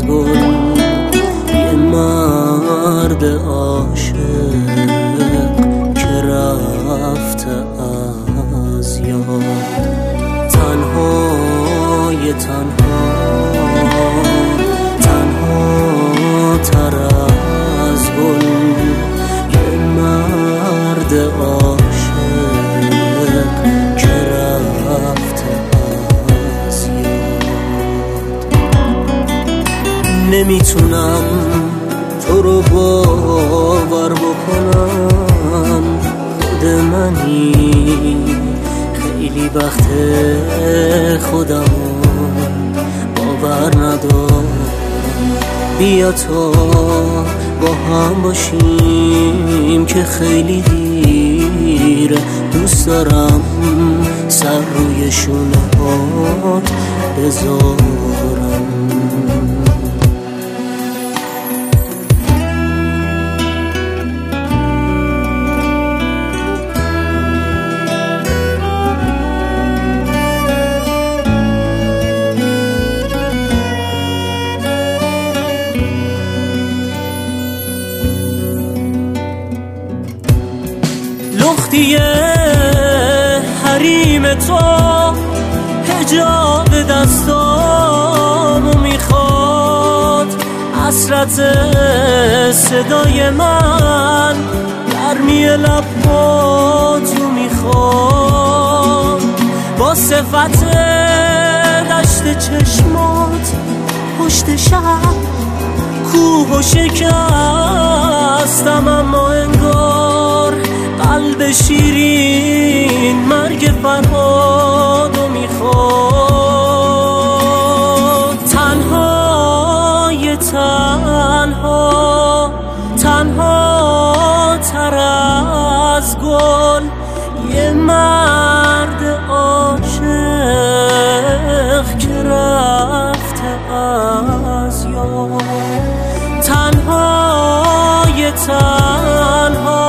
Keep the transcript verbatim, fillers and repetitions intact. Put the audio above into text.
گل، یه مرد عاشق که رفته از یاد. تنهای تنها تنها تر از گل، یه مرد عاشق که رفته از یاد. نمیتونم تو رو باور بکنم، خود منی خیلی وقت خودم باور ندارم. بیا تا با هم باشیم که خیلی دیره، دوست دارم سر روی شونه هات بذارم. لختیه حریم تو حجاب دستامو میخواد، حسرت صدای من گرمی لباتو میخواد. با صفت دشت چشمات پشت شب کوه و شکستم، اما انگار قلب شیرین مرگ فرهادو میخواد. تنهای تنها تنها تر از گل، یه مرد عاشق که رفته از یاد. تنهای تنها